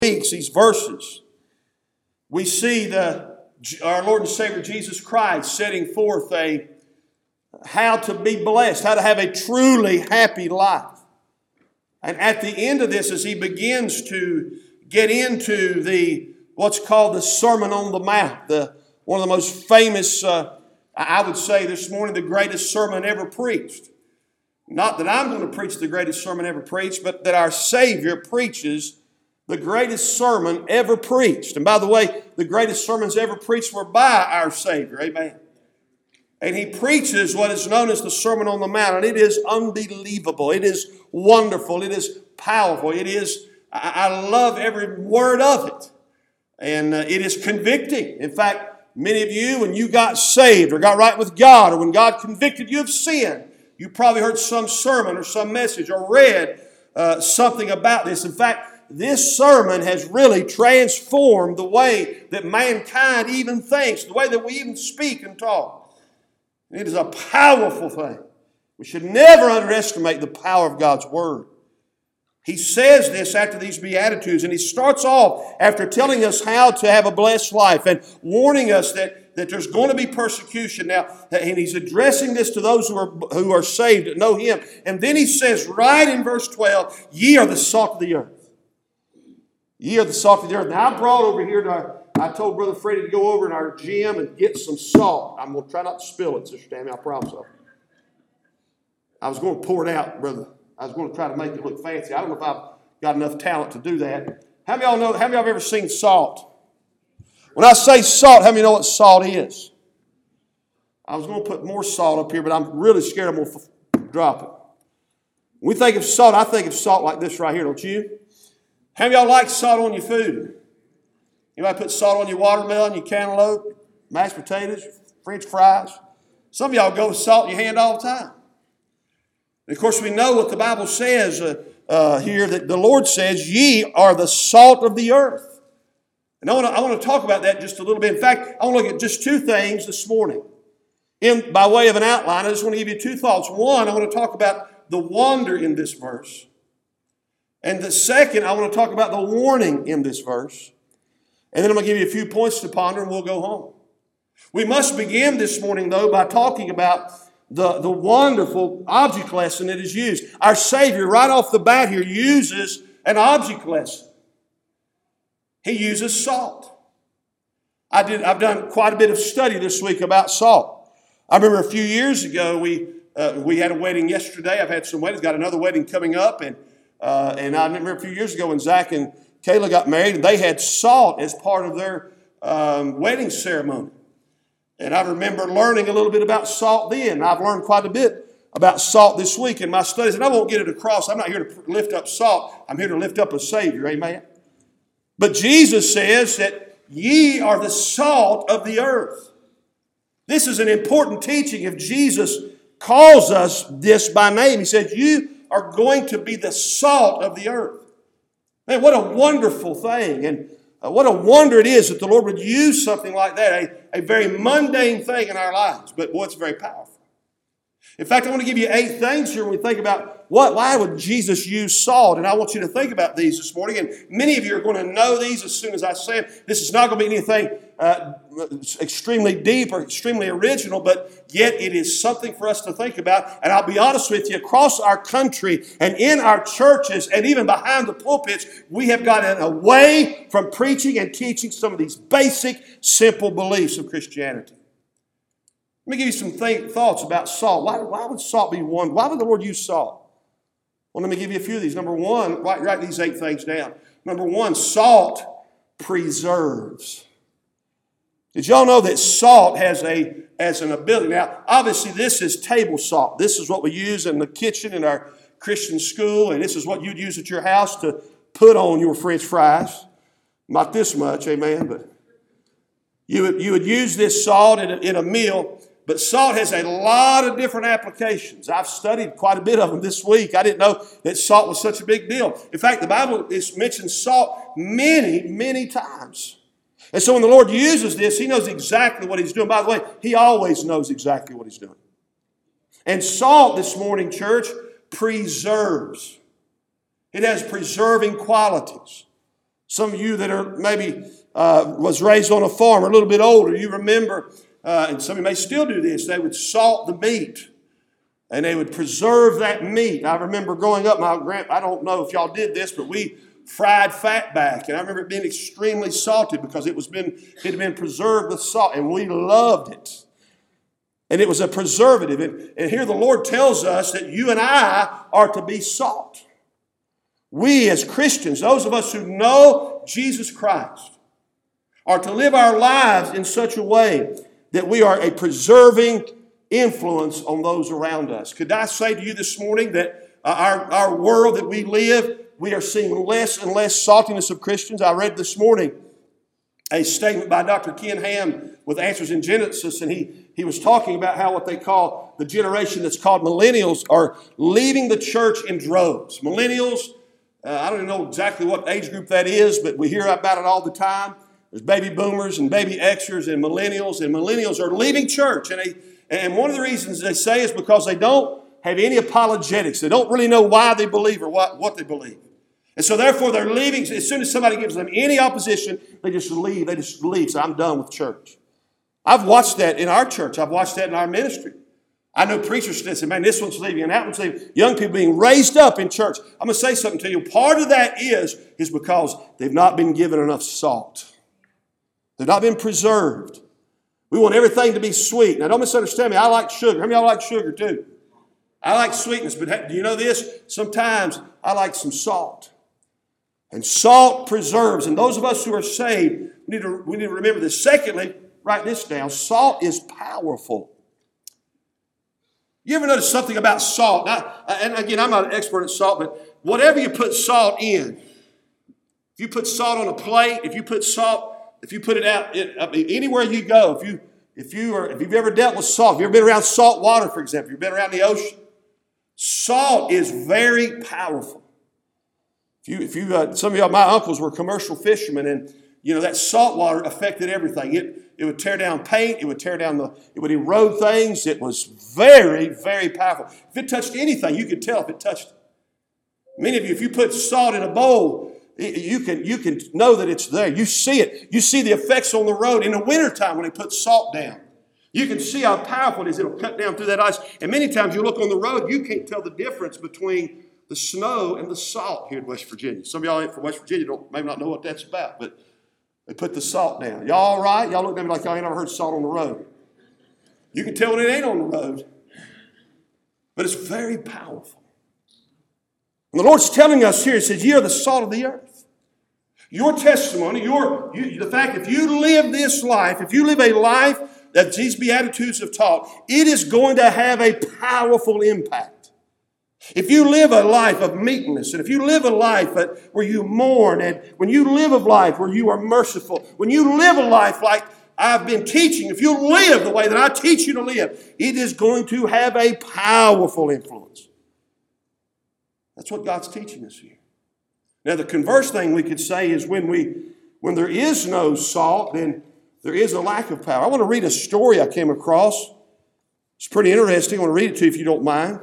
weeks, these verses, we see our Lord and Savior Jesus Christ setting forth how to be blessed, how to have a truly happy life. And at the end of this, as he begins to get into what's called the Sermon on the Mount, one of the most famous, I would say this morning, the greatest sermon ever preached. Not that I'm going to preach the greatest sermon ever preached, but that our Savior preaches the greatest sermon ever preached. And by the way, the greatest sermons ever preached were by our Savior. Amen. And he preaches what is known as the Sermon on the Mount. And it is unbelievable. It is wonderful. It is powerful. I love every word of it. And it is convicting. In fact, many of you, when you got saved or got right with God, or when God convicted you of sin, you probably heard some sermon or some message or read something about this. In fact, this sermon has really transformed the way that mankind even thinks, the way that we even speak and talk. It is a powerful thing. We should never underestimate the power of God's Word. He says this after these Beatitudes, and he starts off after telling us how to have a blessed life and warning us that there's going to be persecution now. And he's addressing this to those who are saved, that know Him. And then he says right in verse 12, ye are the salt of the earth. Ye are the salt of the earth. Now I brought over here, I told Brother Freddie to go over in our gym and get some salt. I'm going to try not to spill it, Sister Tammy, I promise. I was going to pour it out, brother. I was going to try to make it look fancy. I don't know if I've got enough talent to do that. How many of y'all have ever seen salt? When I say salt, how many know what salt is? I was going to put more salt up here, but I'm really scared I'm going to drop it. When we think of salt, I think of salt like this right here, don't you? How many of y'all like salt on your food? Anybody put salt on your watermelon, your cantaloupe, mashed potatoes, French fries? Some of y'all go with salt in your hand all the time. And of course, we know what the Bible says here, that the Lord says, ye are the salt of the earth. And I want to talk about that just a little bit. In fact, I want to look at just two things this morning. By way of an outline, I just want to give you two thoughts. One, I want to talk about the wonder in this verse. And the second, I want to talk about the warning in this verse. And then I'm going to give you a few points to ponder and we'll go home. We must begin this morning, though, by talking about the wonderful object lesson that is used. Our Savior, right off the bat here, uses an object lesson. He uses salt. I've done quite a bit of study this week about salt. I remember a few years ago, we had a wedding yesterday. I've had some weddings, got another wedding coming up, and I remember a few years ago when Zach and Kayla got married, and they had salt as part of their wedding ceremony. And I remember learning a little bit about salt then. I've learned quite a bit about salt this week in my studies, and I won't get it across. I'm not here to lift up salt. I'm here to lift up a Savior, amen? But Jesus says that ye are the salt of the earth. This is an important teaching. If Jesus calls us this by name, He said, you are going to be the salt of the earth. Man, what a wonderful thing. And what a wonder it is that the Lord would use something like that, a very mundane thing in our lives. But boy, it's very powerful. In fact, I want to give you 8 things here when we think about why would Jesus use salt? And I want you to think about these this morning. And many of you are going to know these as soon as I say them. This is not going to be anything extremely deep or extremely original, but yet it is something for us to think about. And I'll be honest with you, across our country and in our churches and even behind the pulpits, we have gotten away from preaching and teaching some of these basic, simple beliefs of Christianity. Let me give you some thoughts about salt. Why would salt be one? Why would the Lord use salt? Well, let me give you a few of these. Number one, write these 8 things down. Number one, salt preserves. Did y'all know that salt has an ability? Now, obviously, this is table salt. This is what we use in the kitchen in our Christian school, and this is what you'd use at your house to put on your French fries. Not this much, amen, but you would use this salt in a meal. But salt has a lot of different applications. I've studied quite a bit of them this week. I didn't know that salt was such a big deal. In fact, the Bible mentions salt many, many times. And so when the Lord uses this, He knows exactly what He's doing. By the way, He always knows exactly what He's doing. And salt this morning, church, preserves. It has preserving qualities. Some of you that are maybe was raised on a farm or a little bit older, you remember, and some of you may still do this, they would salt the meat and they would preserve that meat. I remember growing up, I don't know if y'all did this, but we fried fatback, and I remember it being extremely salted because it had been preserved with salt, and we loved it. And it was a preservative. And here the Lord tells us that you and I are to be salt. We as Christians, those of us who know Jesus Christ, are to live our lives in such a way that we are a preserving influence on those around us. Could I say to you this morning that our world that we live, we are seeing less and less saltiness of Christians? I read this morning a statement by Dr. Ken Ham with Answers in Genesis, and he was talking about how what they call the generation that's called millennials are leaving the church in droves. Millennials, I don't even know exactly what age group that is, but we hear about it all the time. There's baby boomers and baby Xers and millennials are leaving church. And one of the reasons they say is because they don't have any apologetics. They don't really know why they believe or what they believe. And so therefore they're leaving. As soon as somebody gives them any opposition, they just leave. They just leave. So I'm done with church. I've watched that in our church. I've watched that in our ministry. I know preachers that say, man, this one's leaving and that one's leaving. Young people being raised up in church. I'm going to say something to you. Part of that is because they've not been given enough salt. They've not been preserved. We want everything to be sweet. Now, don't misunderstand me. I like sugar. How many of y'all like sugar too? I like sweetness, but do you know this? Sometimes I like some salt. And salt preserves. And those of us who are saved, we need to remember this. Secondly, write this down. Salt is powerful. You ever notice something about salt? And again, I'm not an expert at salt, but whatever you put salt in, if you put salt on a plate, if you put it out, anywhere you go, if you've ever dealt with salt, if you've ever been around salt water, for example, if you've been around the ocean, salt is very powerful. Some of y'all, my uncles were commercial fishermen, and that salt water affected everything. It would tear down paint. It would it would erode things. It was very, very powerful. If it touched anything, you could tell if it touched it. Many of you, if you put salt in a bowl, you can know that it's there. You see it. You see the effects on the road. In the wintertime when they put salt down, you can see how powerful it is. It'll cut down through that ice. And many times you look on the road, you can't tell the difference between the snow and the salt here in West Virginia. Some of y'all ain't from West Virginia, maybe not know what that's about, but they put the salt down. Y'all all right? Y'all look at me like y'all ain't never heard salt on the road. You can tell when it ain't on the road. But it's very powerful. And the Lord's telling us here, He says, ye are the salt of the earth. Your testimony, the fact if you live this life, if you live a life that these Beatitudes have taught, it is going to have a powerful impact. If you live a life of meekness, and if you live a life where you mourn, and when you live a life where you are merciful, when you live a life like I've been teaching, if you live the way that I teach you to live, it is going to have a powerful influence. That's what God's teaching us here. Now, the converse thing we could say is when there is no salt, then there is a lack of power. I want to read a story I came across. It's pretty interesting. I want to read it to you if you don't mind.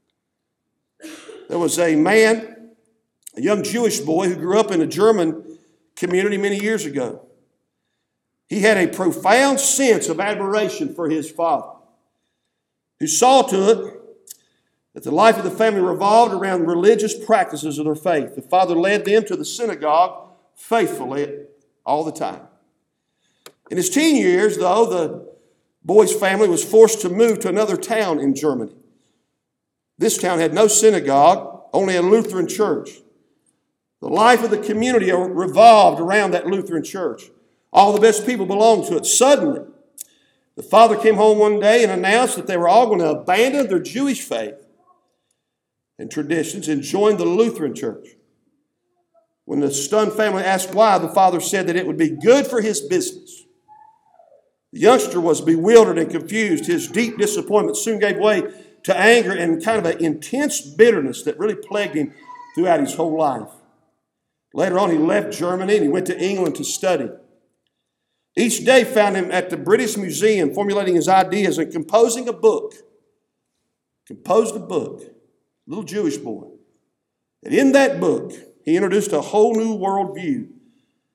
There was a man, a young Jewish boy who grew up in a German community many years ago. He had a profound sense of admiration for his father, who saw to it that the life of the family revolved around religious practices of their faith. The father led them to the synagogue faithfully all the time. In his teen years, though, the boy's family was forced to move to another town in Germany. This town had no synagogue, only a Lutheran church. The life of the community revolved around that Lutheran church. All the best people belonged to it. Suddenly, the father came home one day and announced that they were all going to abandon their Jewish faith and traditions and join the Lutheran church. When the stunned family asked why, the father said that it would be good for his business. The youngster was bewildered and confused. His deep disappointment soon gave way to anger and kind of an intense bitterness that really plagued him throughout his whole life. Later on, he left Germany and he went to England to study. Each day found him at the British Museum formulating his ideas and composing a book. Composed a book. Little Jewish boy. And in that book, he introduced a whole new worldview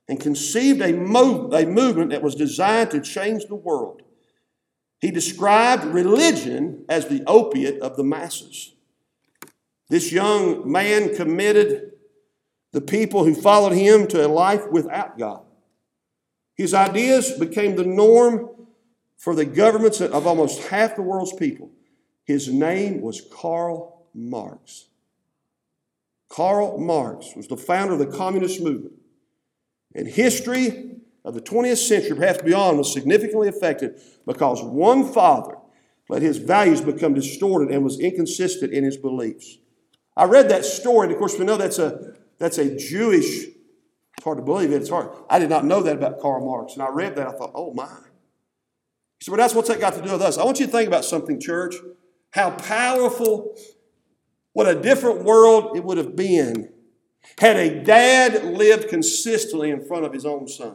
and conceived a movement that was designed to change the world. He described religion as the opiate of the masses. This young man committed the people who followed him to a life without God. His ideas became the norm for the governments of almost half the world's people. His name was Karl Marx. Karl Marx was the founder of the communist movement. And history of the 20th century, perhaps beyond, was significantly affected because one father let his values become distorted and was inconsistent in his beliefs. I read that story, and of course we know that's a Jewish, it's hard to believe it, it's hard. I did not know that about Karl Marx, and I read that, I thought, oh my. He said, well, what's that got to do with us? I want you to think about something, church, how powerful, what a different world it would have been had a dad lived consistently in front of his own son.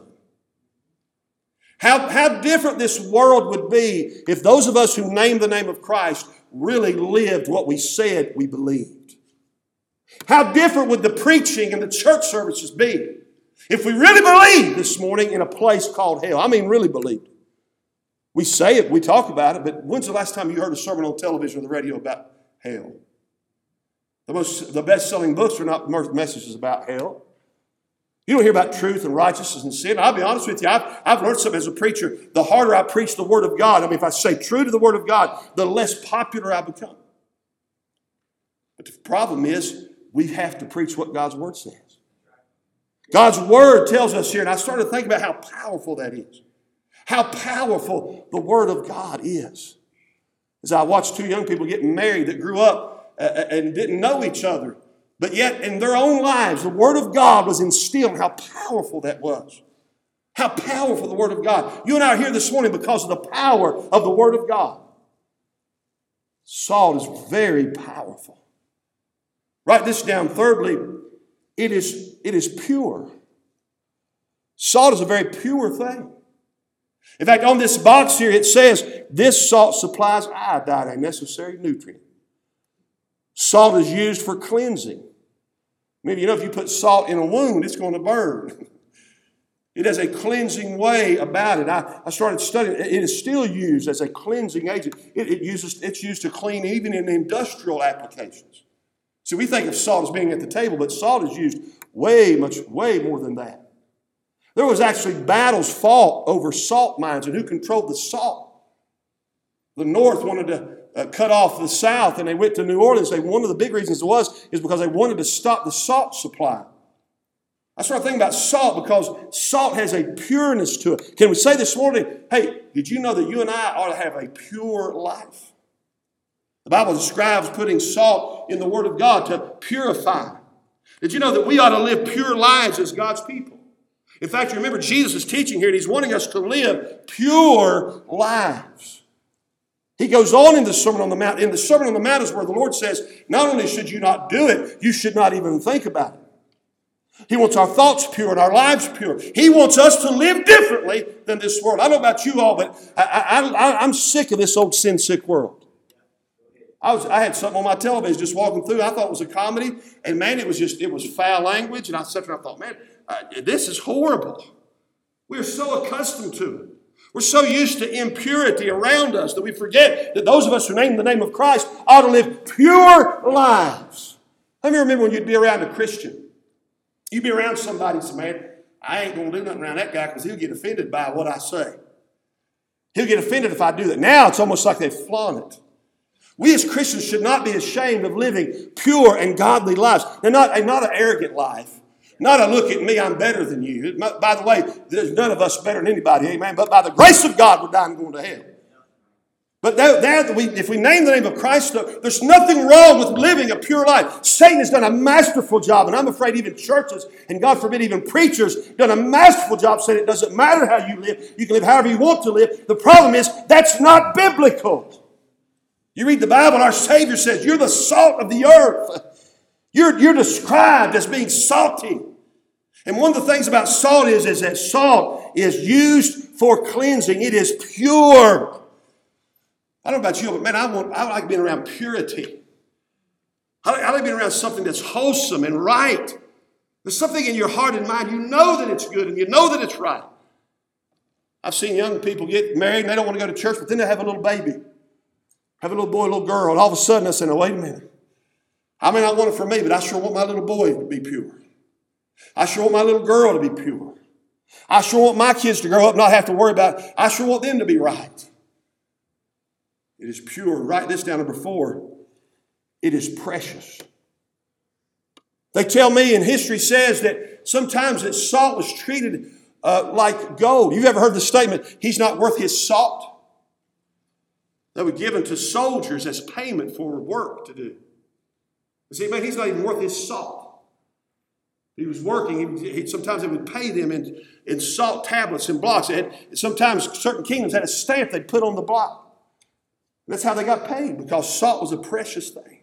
How different this world would be if those of us who name the name of Christ really lived what we said we believed. How different would the preaching and the church services be if we really believed this morning in a place called hell? I mean, really believed. We say it, we talk about it, but when's the last time you heard a sermon on television or the radio about hell? The best-selling books are not messages about hell. You don't hear about truth and righteousness and sin. I'll be honest with you, I've learned something as a preacher. The harder I preach the Word of God, I mean, if I say true to the Word of God, the less popular I become. But the problem is, we have to preach what God's Word says. God's Word tells us here, and I started thinking about how powerful that is. How powerful the Word of God is. As I watched two young people getting married that grew up and didn't know each other, but yet in their own lives, the Word of God was instilled. How powerful that was. How powerful the Word of God. You and I are here this morning because of the power of the Word of God. Salt is very powerful. Write this down. Thirdly, it is pure. Salt is a very pure thing. In fact, on this box here, it says, this salt supplies iodine, a necessary nutrient. Salt is used for cleansing. Maybe you know if you put salt in a wound, it's going to burn. It has a cleansing way about it. I started studying. It is still used as a cleansing agent. It's used to clean even in industrial applications. See, we think of salt as being at the table, but salt is used way more than that. There was actually battles fought over salt mines and who controlled the salt. The North wanted to cut off the South, and they went to New Orleans. One of the big reasons is because they wanted to stop the salt supply. I started thinking about salt because salt has a pureness to it. Can we say this morning, hey, did you know that you and I ought to have a pure life? The Bible describes putting salt in the Word of God to purify. Did you know that we ought to live pure lives as God's people? In fact, you remember Jesus is teaching here, and he's wanting us to live pure lives. He goes on in the Sermon on the Mount. In the Sermon on the Mount is where the Lord says, not only should you not do it, you should not even think about it. He wants our thoughts pure and our lives pure. He wants us to live differently than this world. I don't know about you all, but I'm sick of this old sin-sick world. I had something on my television just walking through. I thought it was a comedy, and man, it was foul language. And I sat there and I thought, man, this is horrible. We're so accustomed to it. We're so used to impurity around us that we forget that those of us who name the name of Christ ought to live pure lives. How many remember when you'd be around a Christian? You'd be around somebody and say, man, I ain't going to do nothing around that guy because he'll get offended by what I say. He'll get offended if I do that. Now it's almost like they flaunt it. We as Christians should not be ashamed of living pure and godly lives. And not an arrogant life. Not a look at me, I'm better than you. By the way, there's none of us better than anybody, amen. But by the grace of God, we're dying going to hell. But if we name the name of Christ, there's nothing wrong with living a pure life. Satan has done a masterful job, and I'm afraid even churches, and God forbid even preachers, done a masterful job saying it doesn't matter how you live. You can live however you want to live. The problem is that's not biblical. You read the Bible, our Savior says, you're the salt of the earth. You're described as being salty. And one of the things about salt is that salt is used for cleansing. It is pure. I don't know about you, but man, I like being around purity. I like being around something that's wholesome and right. There's something in your heart and mind. You know that it's good and you know that it's right. I've seen young people get married and they don't want to go to church, but then they have a little baby. Have a little boy, a little girl, and all of a sudden I say, no, wait a minute. I may not want it for me, but I sure want my little boy to be pure. I sure want my little girl to be pure. I sure want my kids to grow up and not have to worry about it. I sure want them to be right. It is pure. Write this down, number 4. It is precious. They tell me, and history says, that sometimes that salt was treated like gold. You've ever heard the statement, he's not worth his salt? They were given to soldiers as payment for work to do. You see, man, he's not even worth his salt. He was working. Sometimes they would pay them in salt tablets and blocks. Sometimes certain kingdoms had a stamp they'd put on the block. And that's how they got paid, because salt was a precious thing.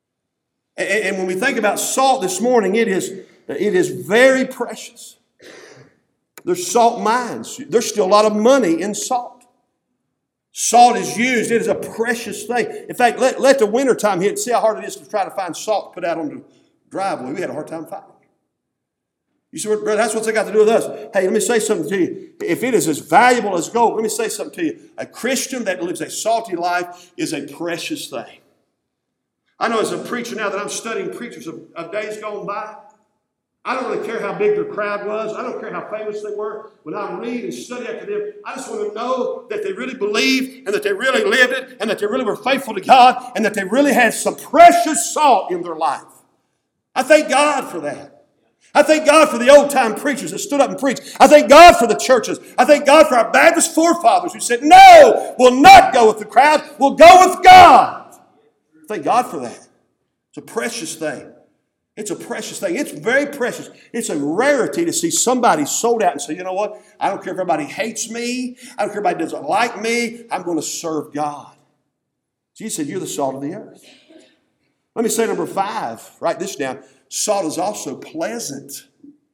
And when we think about salt this morning, it is very precious. There's salt mines. There's still a lot of money in salt. Salt is used. It is a precious thing. In fact, let the wintertime hit. See how hard it is to try to find salt to put out on the driveway. We had a hard time finding it. You say, brother, that's what's got to do with us. Hey, let me say something to you. If it is as valuable as gold, let me say something to you. A Christian that lives a salty life is a precious thing. I know as a preacher now that I'm studying preachers of days gone by, I don't really care how big their crowd was. I don't care how famous they were. When I read and study after them, I just want to know that they really believed and that they really lived it and that they really were faithful to God and that they really had some precious salt in their life. I thank God for that. I thank God for the old-time preachers that stood up and preached. I thank God for the churches. I thank God for our Baptist forefathers who said, no, we'll not go with the crowd. We'll go with God. Thank God for that. It's a precious thing. It's a precious thing. It's very precious. It's a rarity to see somebody sold out and say, you know what? I don't care if everybody hates me. I don't care if everybody doesn't like me. I'm going to serve God. Jesus said, you're the salt of the earth. Let me say number 5. Write this down. Salt is also pleasant.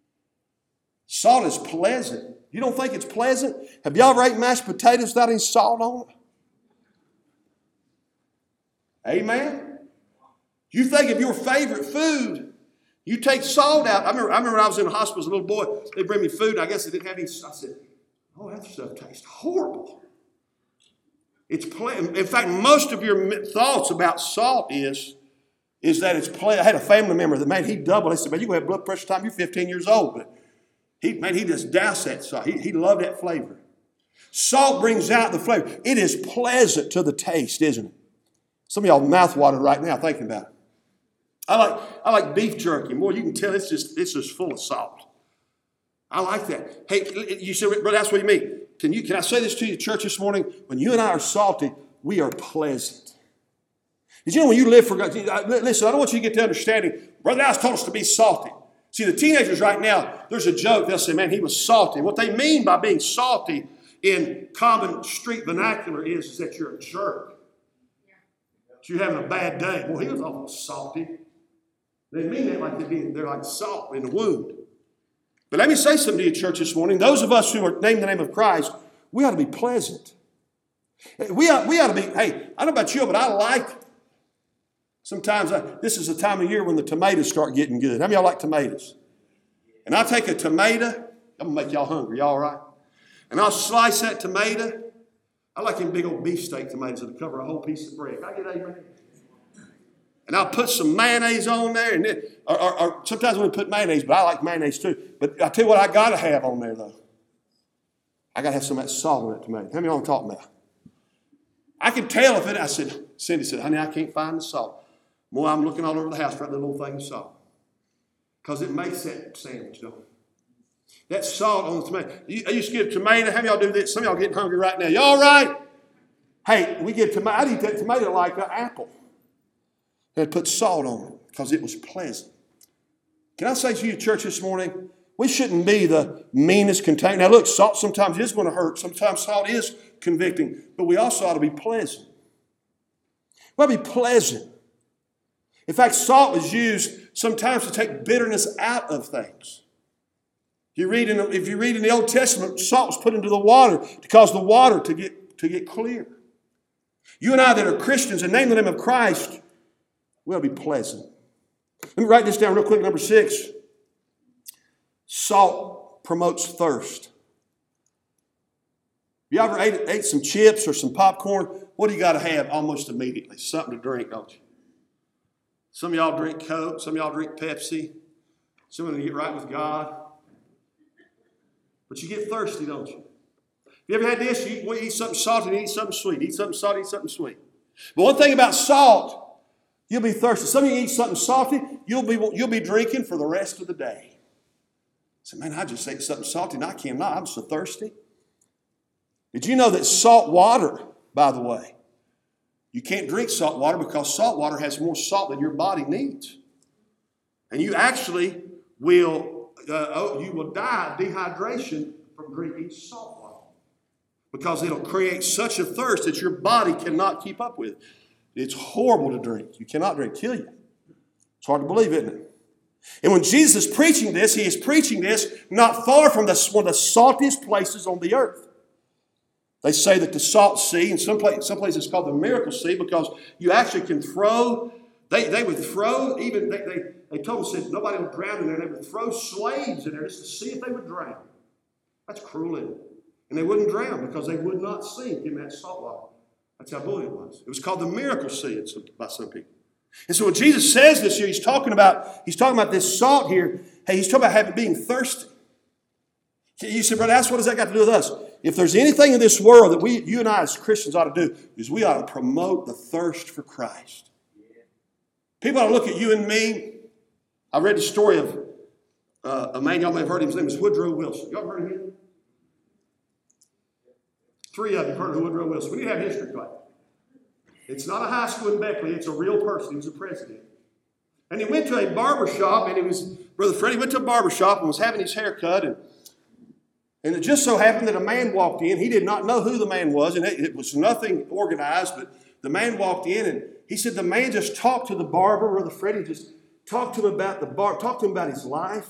Salt is pleasant. You don't think it's pleasant? Have y'all ever ate mashed potatoes without any salt on it? Amen? You think of your favorite food, you take salt out. I remember when I was in the hospital as a little boy, they'd bring me food. I guess they didn't have any. I said, oh, that stuff tastes horrible. In fact, most of your thoughts about salt is that it's pleasant. I had a family member that, man, he doubled. They said, man, you're going to have blood pressure time. You're 15 years old. But he just doused that salt. He loved that flavor. Salt brings out the flavor. It is pleasant to the taste, isn't it? Some of y'all mouth watered right now thinking about it. I like beef jerky. Boy, you can tell it's just full of salt. I like that. Hey, you said, brother, that's what you mean. Can I say this to you, church, this morning? When you and I are salty, we are pleasant. Did you know when you live for God? Listen, I don't want you to get the understanding. Brother Alice told us to be salty. See, the teenagers right now, there's a joke. They'll say, man, he was salty. What they mean by being salty in common street vernacular is that you're a jerk. You're having a bad day. Well, he was awful salty. They mean that like they're like salt in the wound. But let me say something to you, church, this morning. Those of us who are named the name of Christ, we ought to be pleasant. We ought to be, hey, I don't know about you, but I like, sometimes this is the time of year when the tomatoes start getting good. How many of y'all like tomatoes? And I take a tomato, I'm going to make y'all hungry, y'all all right? And I'll slice that tomato. I like them big old beefsteak tomatoes that cover a whole piece of bread. Can I get amen? And I'll put some mayonnaise on there. And then, or sometimes we put mayonnaise, but I like mayonnaise too. But I tell you what I got to have on there, though. I got to have some of that salt on that tomato. How many of y'all talking about? I can tell if it, Cindy said, honey, I can't find the salt. Boy, I'm looking all over the house for that little thing of salt. Because it makes that sandwich, don't it? That salt on the tomato. I used to get a tomato. How many of y'all do this? Some of y'all getting hungry right now. Y'all right? Hey, we get tomato. I'd eat that tomato like an apple. And put salt on it because it was pleasant. Can I say to you, church, this morning, we shouldn't be the meanest container. Now, look, salt sometimes is going to hurt. Sometimes salt is convicting. But we also ought to be pleasant. We ought to be pleasant. In fact, salt is used sometimes to take bitterness out of things. If you read in the Old Testament, salt was put into the water to cause the water to get clear. You and I that are Christians and name the name of Christ, we ought to be pleasant. Let me write this down real quick. Number 6. Salt promotes thirst. You ever ate some chips or some popcorn? What do you got to have almost immediately? Something to drink, don't you? Some of y'all drink Coke. Some of y'all drink Pepsi. Some of you get right with God. But you get thirsty, don't you? You ever had this? You eat something salty and eat something sweet. Eat something salty, eat something sweet. But one thing about salt, you'll be thirsty. Some of you eat something salty, you'll be drinking for the rest of the day. So, man, I just ate something salty and I cannot. I'm so thirsty. Did you know that salt water, by the way, you can't drink salt water because salt water has more salt than your body needs. And you actually will die of dehydration from drinking salt water because it'll create such a thirst that your body cannot keep up with. It's horrible to drink. You cannot drink, kill you. It's hard to believe, isn't it? And when Jesus is preaching this, he is preaching this not far from one of the saltiest places on the earth. They say that the Salt Sea, in some places it's called the Miracle Sea, because you actually can throw, they would throw, even, they told them, said nobody would drown in there. They would throw slaves in there just to see if they would drown. That's cruel, isn't it? And they wouldn't drown because they would not sink in that salt water. That's how buoyant it was. It was called the Miracle Sea by some people. And so when Jesus says this here, he's talking about this salt here. Hey, he's talking about being thirsty. You say, brother, what does that got to do with us? If there's anything in this world that you and I as Christians ought to do, is we ought to promote the thirst for Christ. People ought to look at you and me. I read the story of a man, y'all may have heard him. His name is Woodrow Wilson. Y'all heard of him? 3 of you heard of Woodrow Wilson. We need to have history class. It's not a high school in Beckley. It's a real person. He was a president. And he went to a barber shop, and Brother Freddie went to a barber shop and was having his hair cut, and it just so happened that a man walked in. He did not know who the man was, and it was nothing organized, but the man walked in, and he said the man just talked to the barber, Brother Freddie just talked to him about his life.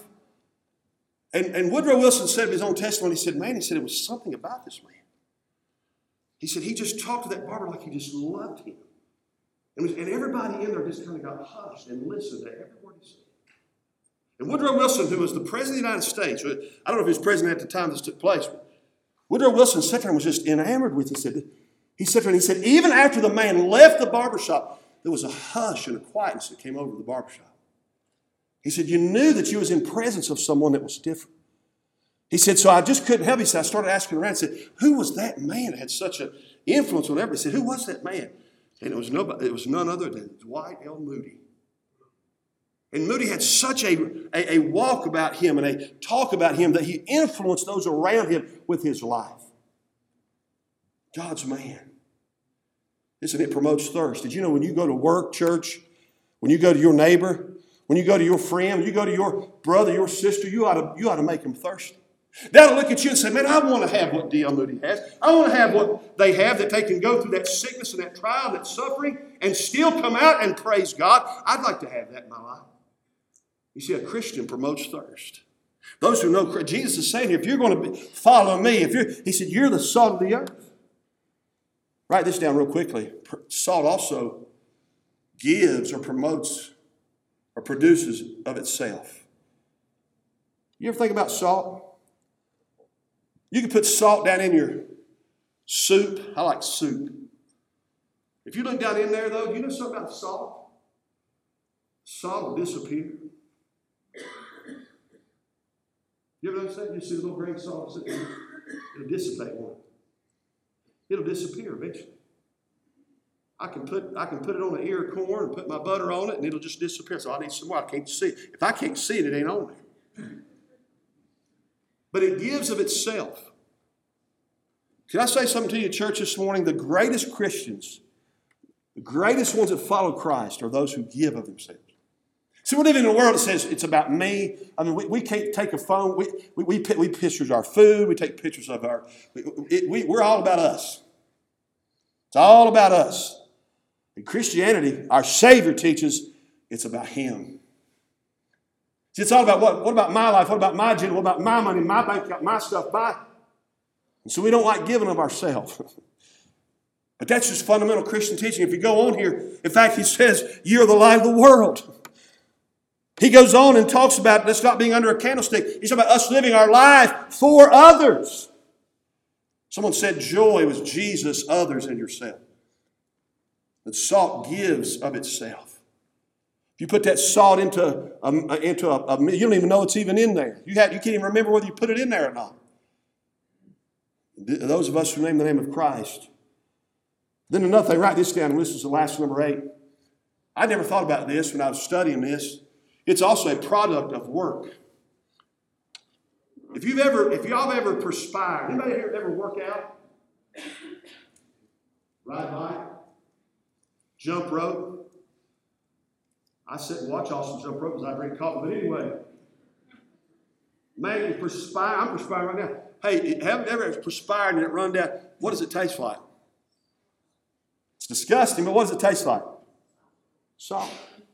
And Woodrow Wilson said in his own testimony, he said it was something about this man. He said he just talked to that barber like he just loved him. And everybody in there just kind of got hushed and listened to every word he said. And Woodrow Wilson, who was the President of the United States, I don't know if he was president at the time this took place, but Woodrow Wilson sat there and was just enamored with it. He sat there and he said, even after the man left the barbershop, there was a hush and a quietness that came over the barbershop. He said, you knew that you was in presence of someone that was different. He said, so I just couldn't help. He said, I started asking around. I said, who was that man that had such an influence on everybody? He said, who was that man? And it was none other than Dwight L. Moody. And Moody had such a walk about him and a talk about him that he influenced those around him with his life. God's man. Listen, it promotes thirst. Did you know when you go to work, church, when you go to your neighbor, when you go to your friend, when you go to your brother, your sister, you ought to make them thirsty. They'll look at you and say, man, I want to have what D.L. Moody has. I want to have what they have, that they can go through that sickness and that trial and that suffering and still come out and praise God. I'd like to have that in my life. You see, a Christian promotes thirst. Those who know, Jesus is saying here, if you're going to follow me, he said, you're the salt of the earth. Write this down real quickly. Salt also gives or promotes or produces of itself. You ever think about salt? You can put salt down in your soup. I like soup. If you look down in there, though, you know something about salt? Salt will disappear. You ever notice that? You see the little grain of salt sitting there? It'll dissipate, won't it? It'll disappear eventually. I can put it on an ear of corn and put my butter on it, and it'll just disappear. So I need some more. I can't see it. If I can't see it, it ain't on there. But it gives of itself. Can I say something to you, church, this morning? The greatest Christians, the greatest ones that follow Christ are those who give of themselves. See, we live in a world that says it's about me. I mean, we can't take a phone. We pictures our food. We take pictures of we're all about us. It's all about us. In Christianity, our Savior teaches it's about Him. See, it's all about what about my life? What about my agenda? What about my money, my bank account, my stuff, And so we don't like giving of ourselves. But that's just fundamental Christian teaching. If you go on here, in fact, he says, you're the light of the world. He goes on and talks about this not being under a candlestick. He's talking about us living our life for others. Someone said joy was Jesus, others, and yourself. But salt gives of itself. If you put that salt into a you don't even know it's even in there. You can't even remember whether you put it in there or not. Those of us who name the name of Christ. Then another thing, write this down. This is the last number 8. I never thought about this when I was studying this. It's also a product of work. If y'all have ever perspired, anybody here ever work out? Ride bike? Jump rope? I sit and watch Austin jump rope because I drink coffee. But anyway, man, you perspire. I'm perspiring right now. Hey, haven't ever perspired and it run down? What does it taste like? It's disgusting, but what does it taste like? Salt.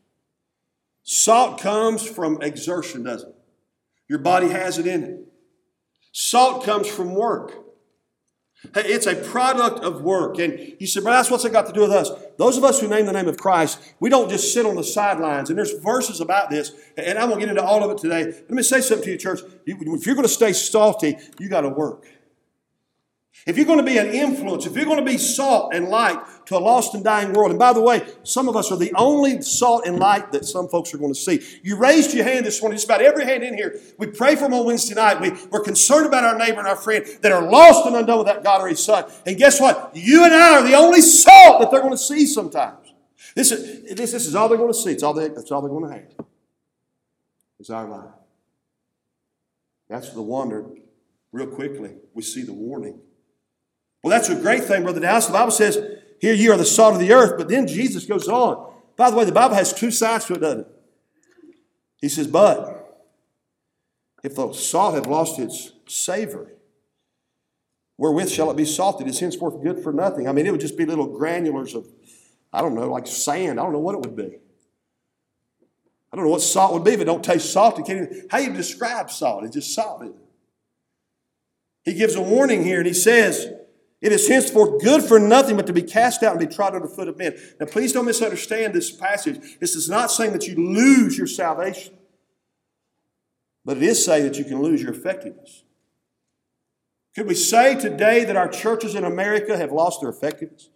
Salt comes from exertion, doesn't it? Your body has it in it. Salt comes from work. Hey, it's a product of work. And you said, but that's what's it got to do with us? Those of us who name the name of Christ, we don't just sit on the sidelines. And there's verses about this, and I won't get into all of it today. Let me say something to you, church. If you're going to stay salty, you got to work. If you're going to be an influence, if you're going to be salt and light to a lost and dying world, and by the way, some of us are the only salt and light that some folks are going to see. You raised your hand this morning, just about every hand in here. We pray for them on Wednesday night. We're concerned about our neighbor and our friend that are lost and undone without God or His Son. And guess what? You and I are the only salt that they're going to see sometimes. This is all they're going to see. That's all they're going to have. It's our life. That's the wonder. Real quickly, we see the warning. Well, that's a great thing, Brother Dallas. The Bible says, here you are the salt of the earth. But then Jesus goes on. By the way, the Bible has 2 sides to it, doesn't it? He says, but if the salt have lost its savor, wherewith shall it be salted? It's henceforth good for nothing. I mean, it would just be little granulars of, I don't know, like sand. I don't know what it would be. I don't know what salt would be if it don't taste salty. How do you describe salt? It's just salt, isn't it? He gives a warning here, and he says, it is henceforth good for nothing but to be cast out and be trodden under the foot of men. Now, please don't misunderstand this passage. This is not saying that you lose your salvation, but it is saying that you can lose your effectiveness. Could we say today that our churches in America have lost their effectiveness?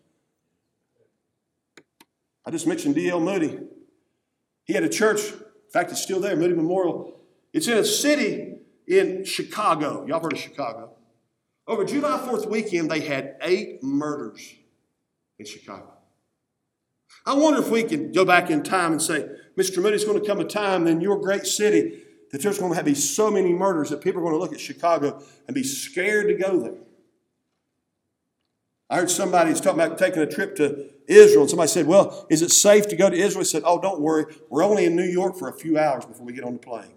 I just mentioned D.L. Moody. He had a church, in fact, it's still there, Moody Memorial. It's in a city in Chicago. Y'all heard of Chicago? Over July 4th weekend, they had 8 murders in Chicago. I wonder if we can go back in time and say, Mr. Moody, it's going to come a time in your great city that there's going to be so many murders that people are going to look at Chicago and be scared to go there. I heard somebody was talking about taking a trip to Israel, and somebody said, well, is it safe to go to Israel? He said, oh, don't worry. We're only in New York for a few hours before we get on the plane.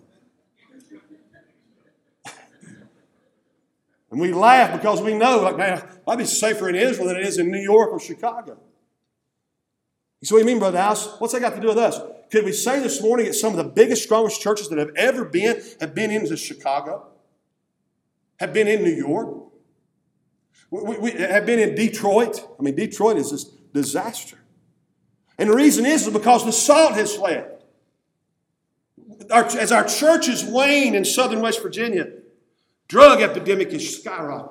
And we laugh because we know, like, man, I'd be safer in Israel than it is in New York or Chicago. You see what you mean, Brother House? What's that got to do with us? Could we say this morning that some of the biggest, strongest churches that have ever been have been into Chicago? Have been in New York? We have been in Detroit. I mean, Detroit is this disaster. And the reason is because the salt has fled. As our churches wane in southern West Virginia, drug epidemic is skyrocketing.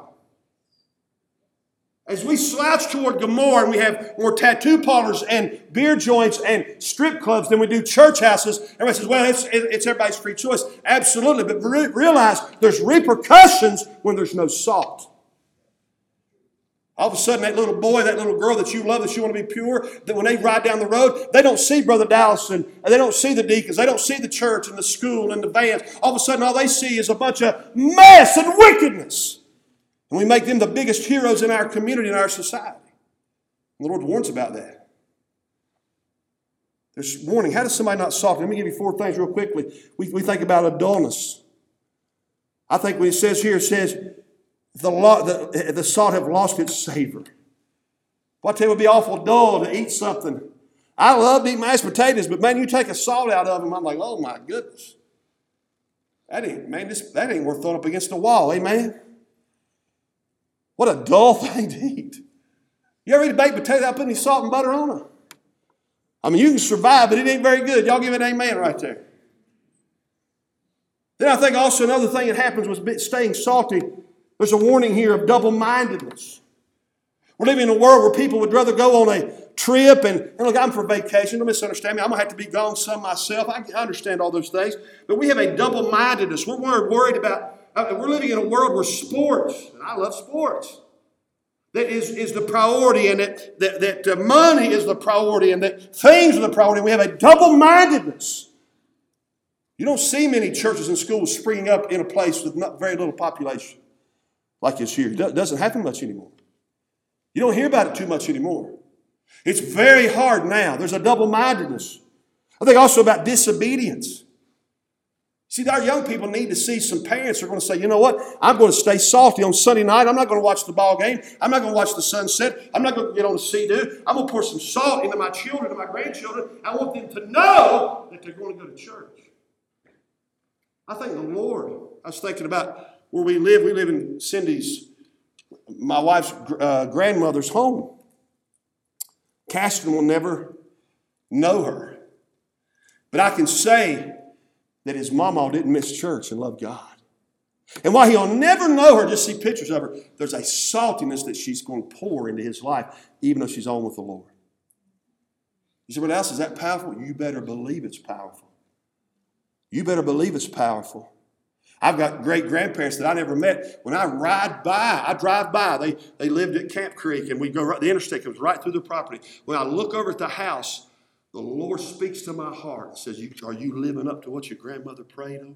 As we slouch toward Gomorrah and we have more tattoo parlors and beer joints and strip clubs than we do church houses, everybody says, well, it's everybody's free choice. Absolutely, but realize there's repercussions when there's no salt. All of a sudden, that little boy, that little girl that you love, that you want to be pure, that when they ride down the road, they don't see Brother Dallas and they don't see the deacons. They don't see the church and the school and the vans. All of a sudden, all they see is a bunch of mess and wickedness. And we make them the biggest heroes in our community, in our society. And the Lord warns about that. There's warning. How does somebody not salt? Let me give you 4 things real quickly. We think about dullness. I think when it says here, it says, the salt have lost its savor. Well, I tell you, it would be awful dull to eat something. I love to eat mashed potatoes, but man, you take a salt out of them, I'm like, oh my goodness. That ain't worth throwing up against the wall, amen? What a dull thing to eat. You ever eat a baked potato without putting any salt and butter on it? I mean, you can survive, but it ain't very good. Y'all give it an amen right there. Then I think also another thing that happens with staying salty, there's a warning here of double-mindedness. We're living in a world where people would rather go on a trip and look, I'm for vacation. Don't misunderstand me. I'm going to have to be gone some myself. I understand all those things. But we have a double-mindedness. We're worried about, we're living in a world where sports, and I love sports, that is the priority, and that money is the priority, and that things are the priority. We have a double-mindedness. You don't see many churches and schools springing up in a place with very little population like is here. It doesn't happen much anymore. You don't hear about it too much anymore. It's very hard now. There's a double-mindedness. I think also about disobedience. See, our young people need to see some parents who are going to say, you know what, I'm going to stay salty on Sunday night. I'm not going to watch the ball game. I'm not going to watch the sunset. I'm not going to get on the sea-doo. I'm going to pour some salt into my children and my grandchildren. I want them to know that they're going to go to church. I think the Lord, I was thinking about where we live. We live in Cindy's, my wife's grandmother's home. Caston will never know her. But I can say that his mama didn't miss church and love God. And while he'll never know her, just see pictures of her, there's a saltiness that she's going to pour into his life, even though she's on with the Lord. You say, what else? Is that powerful? You better believe it's powerful. You better believe it's powerful. I've got great-grandparents that I never met. When I drive by, they lived at Camp Creek, and we go right, the interstate comes right through the property. When I look over at the house, the Lord speaks to my heart and says, are you living up to what your grandmother prayed over?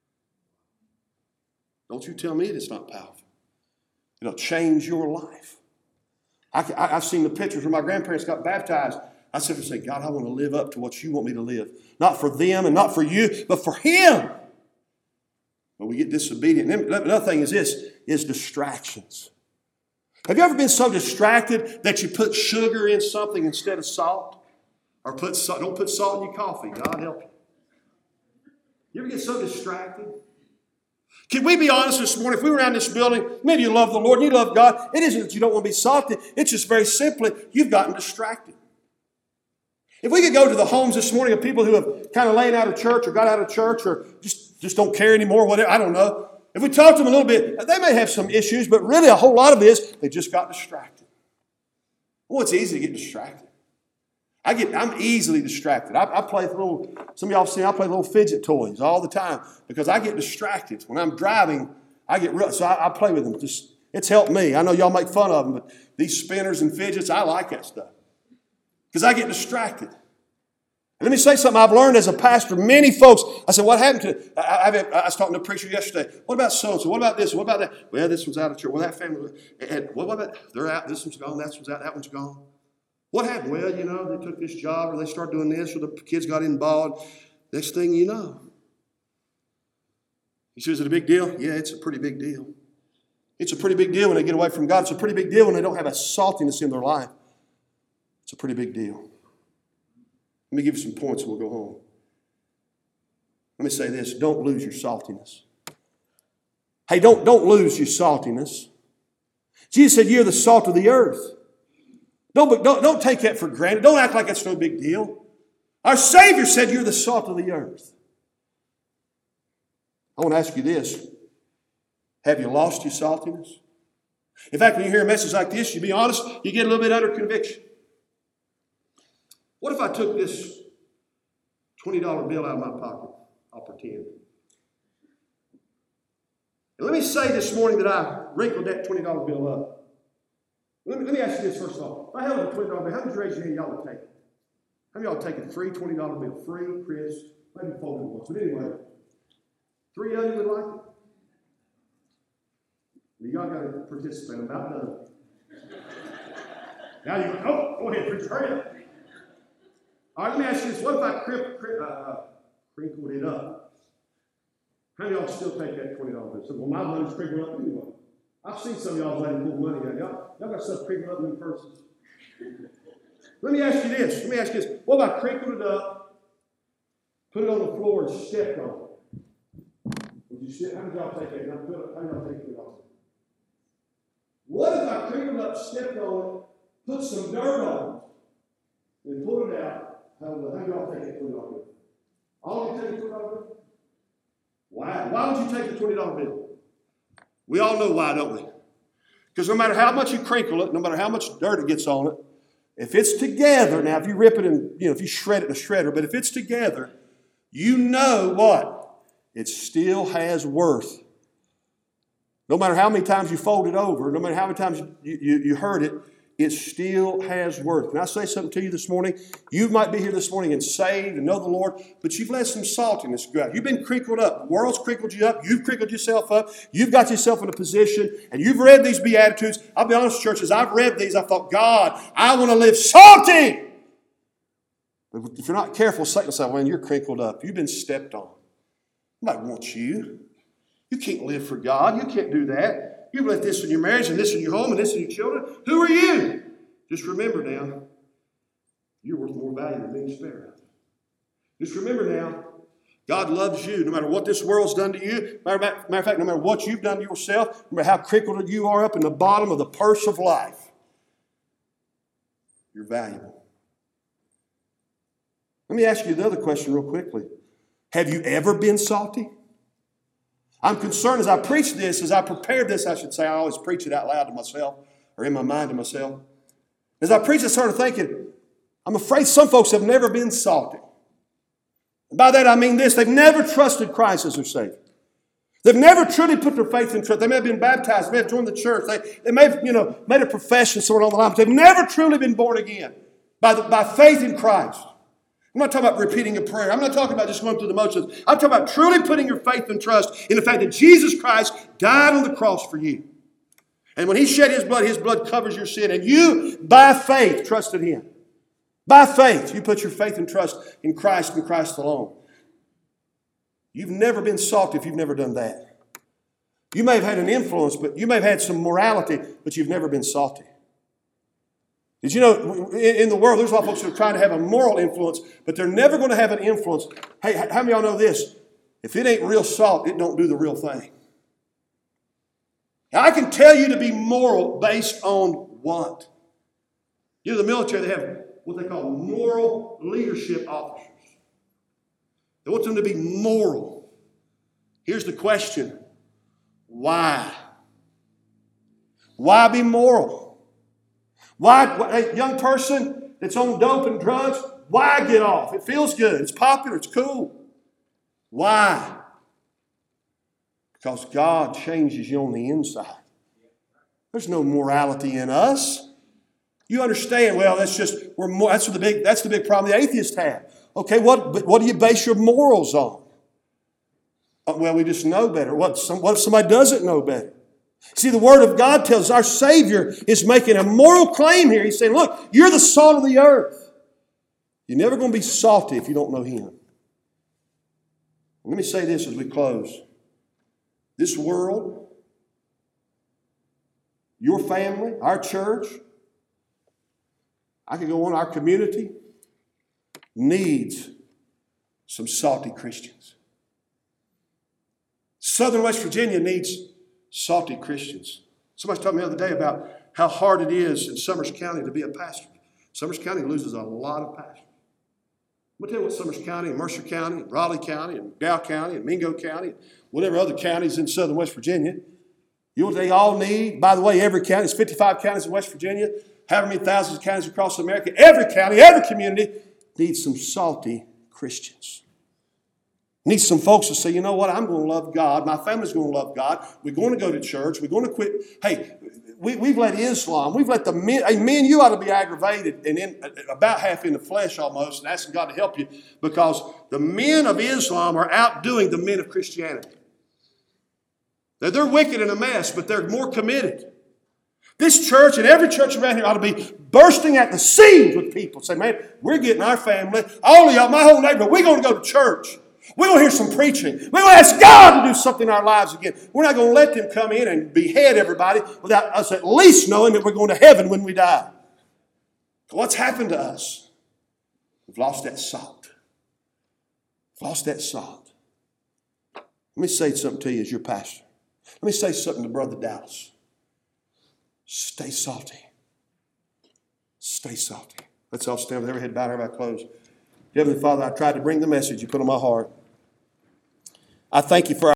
Don't you tell me it's not powerful. It'll change your life. I've seen the pictures where my grandparents got baptized. I said to say, God, I want to live up to what you want me to live. Not for them and not for you, but for Him. But we get disobedient. And then another thing is this, is distractions. Have you ever been so distracted that you put sugar in something instead of salt? Or don't put salt in your coffee. God help you. You ever get so distracted? Can we be honest this morning? If we were around this building, maybe you love the Lord and you love God. It isn't that you don't want to be salty. It's just very simply, you've gotten distracted. If we could go to the homes this morning of people who have kind of laid out of church or got out of church or just don't care anymore, whatever, I don't know. If we talk to them a little bit, they may have some issues, but really a whole lot of this, they just got distracted. Well, it's easy to get distracted. I'm easily distracted. I play with some of y'all have seen, I play little fidget toys all the time because I get distracted. When I'm driving, so I play with them. It's helped me. I know y'all make fun of them, but these spinners and fidgets, I like that stuff because I get distracted. And let me say something I've learned as a pastor. Many folks, I said, what happened to, I was talking to a preacher yesterday. What about so-and-so? What about this? What about that? Well, this one's out of church. Well, that family, and what about, they're out. This one's gone. That one's out. That one's gone. What happened? Well, they took this job or they started doing this or the kids got involved. Next thing you know. You say, is it a big deal? Yeah, it's a pretty big deal. It's a pretty big deal when they get away from God. It's a pretty big deal when they don't have a saltiness in their life. It's a pretty big deal. Let me give you some points and we'll go home. Let me say this. Don't lose your saltiness. Hey, don't lose your saltiness. Jesus said, you're the salt of the earth. Don't take that for granted. Don't act like it's no big deal. Our Savior said you're the salt of the earth. I want to ask you this. Have you lost your saltiness? In fact, when you hear a message like this, you be honest, you get a little bit under conviction. What if I took this $20 bill out of my pocket? I'll pretend. And let me say this morning that I wrinkled that $20 bill up. Let me ask you this first of all. If I held a $20 bill, how many raise your hand y'all would take it? How many y'all take a free $20 bill? Free, Chris, maybe folded once. But anyway, 3 of you would like it? Y'all got to participate. I'm about done. Now you go ahead, preacher, hurry up. All right, let me ask you this. What if I crinkled it up? How many of y'all still take that $20 bill? So, well, my money's crinkled up anyway. I've seen some of y'all letting pull money out. Y'all got stuff crinkled up in your purses. Let me ask you this. What if I crinkled it up, put it on the floor, and stepped on it? Would you sit? How did y'all take that? How did y'all take it off? What if I crinkled up, stepped on it, put some dirt on it, and pulled it out? How do y'all take it? Put it on it. All of you take it, put it on it? Why? Why would you take the $20 bill? We all know why, don't we? Because no matter how much you crinkle it, no matter how much dirt it gets on it, if it's together, now if you rip it and, if you shred it in a shredder, but if it's together, you know what? It still has worth. No matter how many times you fold it over, no matter how many times you hurt it, it still has worth. Can I say something to you this morning? You might be here this morning and saved and know the Lord, but you've let some saltiness go out. You've been crinkled up. The world's crinkled you up. You've crinkled yourself up. You've got yourself in a position, and you've read these Beatitudes. I'll be honest, church, as I've read these, I thought, God, I want to live salty. But if you're not careful, Satan will say, well, you're crinkled up. You've been stepped on. Nobody wants you. You can't live for God. You can't do that. You've let this in your marriage and this in your home and this in your children. Who are you? Just remember now, you're worth more value than being spared. Just remember now, God loves you no matter what this world's done to you. Matter of fact, no matter what you've done to yourself, no matter how crinkled you are up in the bottom of the purse of life, you're valuable. Let me ask you another question real quickly. Have you ever been salty? I'm concerned as I preach this, as I prepared this, I should say, I always preach it out loud to myself, or in my mind to myself. As I preach, I started thinking, I'm afraid some folks have never been salty. And by that I mean this, they've never trusted Christ as their Savior. They've never truly put their faith in trust. They may have been baptized, they may have joined the church, they may have made a profession somewhere along the line, but they've never truly been born again by faith in Christ. I'm not talking about repeating a prayer. I'm not talking about just going through the motions. I'm talking about truly putting your faith and trust in the fact that Jesus Christ died on the cross for you. And when He shed His blood covers your sin. And you, by faith, trusted Him. By faith, you put your faith and trust in Christ and Christ alone. You've never been salty if you've never done that. You may have had an influence, but you may have had some morality, but you've never been salty. Did you know, in the world, there's a lot of folks who are trying to have a moral influence, but they're never going to have an influence. Hey, how many of y'all know this? If it ain't real salt, it don't do the real thing. Now, I can tell you to be moral based on what? You know, the military, they have what they call moral leadership officers. They want them to be moral. Here's the question. Why? Why be moral? Why, a young person that's on dope and drugs, why get off? It feels good. It's popular. It's cool. Why? Because God changes you on the inside. There's no morality in us. You understand, well, that's the big problem the atheists have. Okay, what do you base your morals on? Well, we just know better. What if somebody doesn't know better? See, the Word of God tells us our Savior is making a moral claim here. He's saying, look, you're the salt of the earth. You're never going to be salty if you don't know Him. Let me say this as we close. This world, your family, our church, I could go on, our community needs some salty Christians. Southern West Virginia needs salty Christians. Somebody told me the other day about how hard it is in Summers County to be a pastor. Summers County loses a lot of pastors. I'm going to tell you what Summers County and Mercer County and Raleigh County and Dow County and Mingo County and whatever other counties in southern West Virginia, you know what they all need? By the way, every county, there's 55 counties in West Virginia, however many thousands of counties across America, every county, every community needs some salty Christians. Needs some folks to say, you know what, I'm going to love God. My family's going to love God. We're going to go to church. We're going to quit. Hey, we've let Islam, we've let the men, hey, men, you ought to be aggravated and about half in the flesh almost and asking God to help you because the men of Islam are outdoing the men of Christianity. They're wicked and a mess, but they're more committed. This church and every church around here ought to be bursting at the seams with people. Say, man, we're getting our family, all of y'all, my whole neighborhood, we're going to go to church. We're going to hear some preaching. We're going to ask God to do something in our lives again. We're not going to let them come in and behead everybody without us at least knowing that we're going to heaven when we die. What's happened to us? We've lost that salt. We've lost that salt. Let me say something to you as your pastor. Let me say something to Brother Dallas. Stay salty. Stay salty. Let's all stand with every head bowed, every eye closed. Heavenly Father, I tried to bring the message you put on my heart. I thank you for